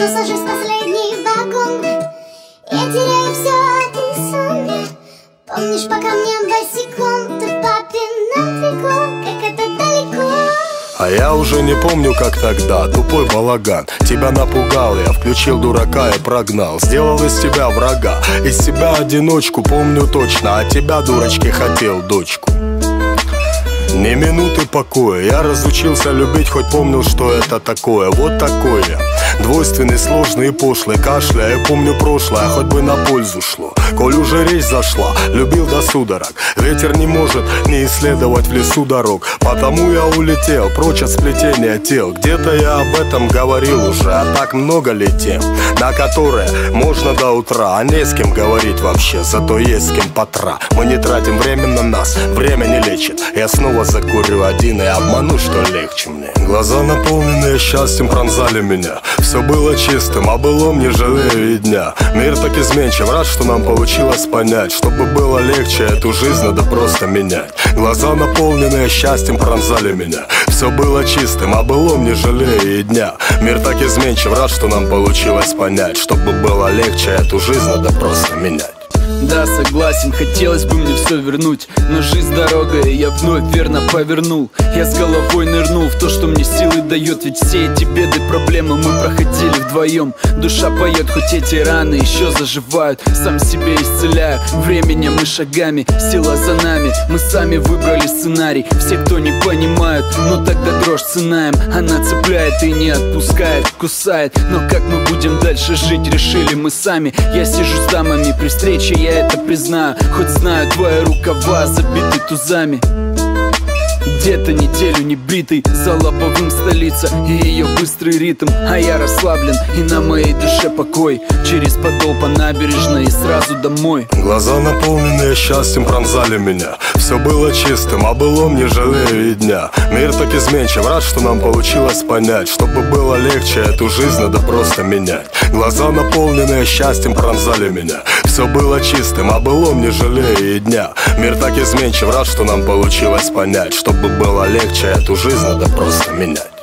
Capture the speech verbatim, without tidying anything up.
но сажусь в последний вагон. Я теряю все, а ты сон. Помнишь, пока мне босиком ты в папином трико, как это далеко. А я уже не помню, как тогда, тупой балаган. Тебя напугал, я включил дурака и прогнал. Сделал из тебя врага, из себя одиночку, помню точно. А тебя, дурочки, хотел дочку. Ни минуты покоя, я разучился любить, хоть помнил, что это такое. Вот такое, двойственный, сложный и пошлый. Кашляя, помню прошлое, хоть бы на пользу шло. Коль уже речь зашла, любил до судорог. Ветер не может не исследовать в лесу дорог. Потому я улетел, прочь от сплетения тел. Где-то я об этом говорил уже, а так много ли тем, на которые можно до утра. А не с кем говорить вообще, зато есть с кем потра. Мы не тратим время на нас, время не лечит. Я снова закурю один и обману, что легче мне. Глаза, наполненные счастьем, пронзали меня. Все было чистым, а былом не жалею и дня. Мир так изменчив, рад, что нам получилось понять. Чтобы было легче, эту жизнь надо просто менять. Глаза, наполненные счастьем, пронзали меня. Все было чистым, а былом не жалею и дня. Мир так изменчив, рад, что нам получилось понять. Чтобы было легче, эту жизнь надо просто менять. Да, согласен, хотелось бы мне все вернуть, но жизнь дорога, и я вновь верно повернул. Я с головой нырнул в то, что мне силы дает. Ведь все эти беды, проблемы мы проходили вдвоем. Душа поет, хоть эти раны еще заживают. Сам себя исцеляю, временем и шагами. Сила за нами, мы сами выбрали сценарий. Все, кто не понимают, но тогда дрожь ценаем. Она цепляет и не отпускает, кусает. Но как мы будем дальше жить, решили мы сами. Я сижу с дамами при встрече, я это признаю, хоть знаю, твои рукава забиты тузами. Где-то неделю не бритый, за лобовым столица и ее быстрый ритм. А я расслаблен, и на моей душе покой. Через подол по набережной и сразу домой. Глаза, наполненные счастьем, пронзали меня. Все было чистым, а былом не жалею и дня. Мир так изменчив, рад, что нам получилось понять. Чтобы было легче, эту жизнь надо просто менять. Глаза, наполненные счастьем, пронзали меня. Все было чистым, а былом не жалею и дня. Мир так изменчив, рад, что нам получилось понять. Чтобы было легче, эту жизнь надо просто менять.